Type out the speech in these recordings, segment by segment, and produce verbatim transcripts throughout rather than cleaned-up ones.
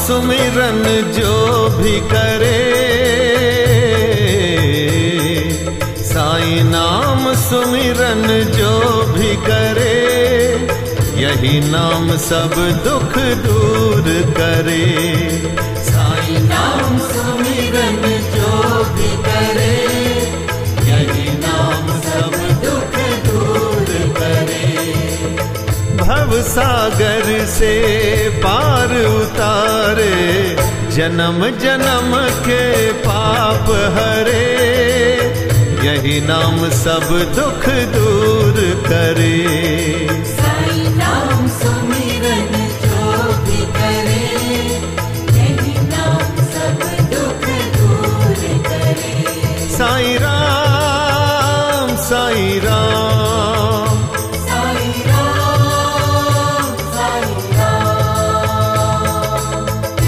सुमिरन जो भी करे, साईं नाम सुमिरन जो भी करे, यही नाम सब दुख दूर करे। साईं नाम सुमिरन जो भी करे, यही नाम सब दुख दूर करे। भव सागर से पार उतारे, जन्म जन्म के पाप हरे, यही नाम सब दुख दूर करे। साईं नाम सुमिरन जो भी करे, यही नाम सब दुख दूर करे। साईं राम साईं राम साईं राम साईं राम।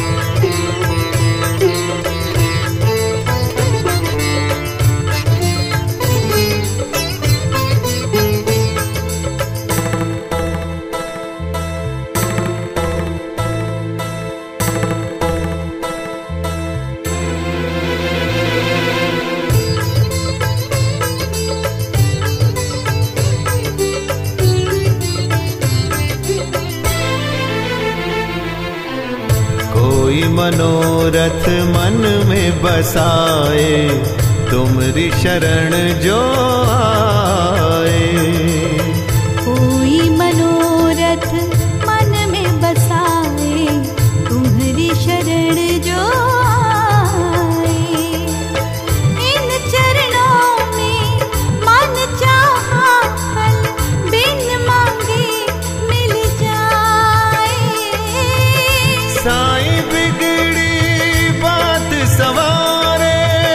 कोई मनोरथ मन में बसाए, तुमरी शरण जो आए। कोई मनोरथ मन में बसाए, तुम्हारी शरण जो आए। इन चरणों में मन चाहा फल, बिन मांगे मिल जाए। साईं बिगड़ी बात सवारे,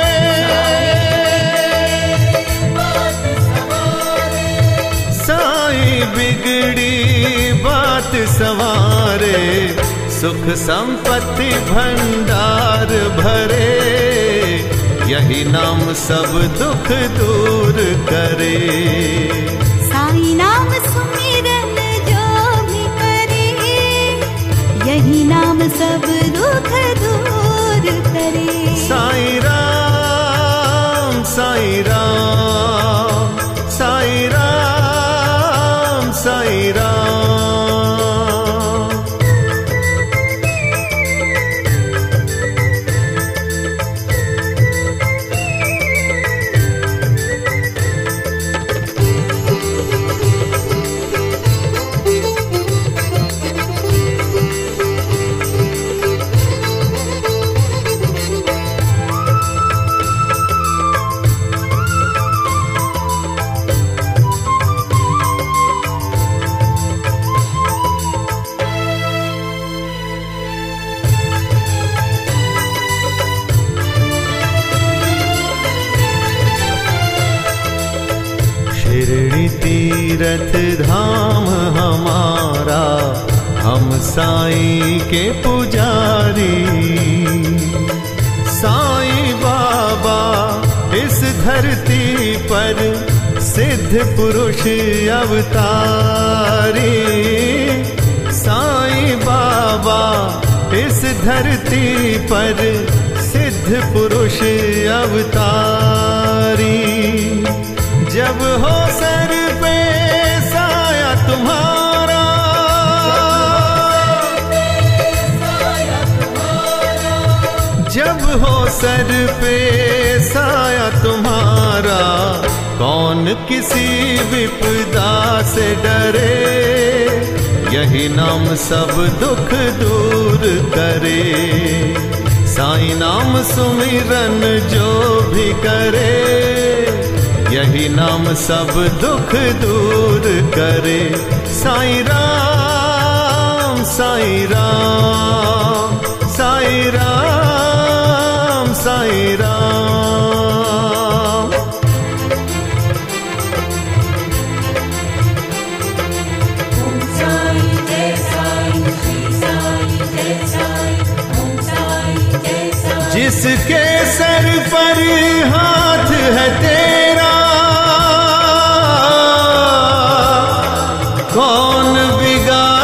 साईं बिगड़ी बात सवारे, सुख संपत्ति भंडार भरे, यही नाम सब दुख दूर करे। साईं नाम सुमिरन जो भी करे, यही नाम सब दुख दूर करे। साईं राम साईं राम साईं राम साईं राम। शिरडी तीरथ धाम हमारा, हम साईं के पुजारी। साईं बाबा इस धरती पर सिद्ध पुरुष अवतारी। साईं बाबा इस धरती पर सिद्ध पुरुष अवतारी। जब हो सर पे साया तुम्हारा, जब हो सर पे साया तुम्हारा, कौन किसी विपदा से डरे, यही नाम सब दुख दूर करे। साईं नाम सुमिरन जो भी करे, यही नाम सब दुख दूर करे। साईं राम साईं राम साईं राम साईं राम। ओम साईं जय साईं, श्री साईं जय साईं, ओम साईं जय साईं। जिसके सर पर हाथ है तेरा, कौन बिगाड़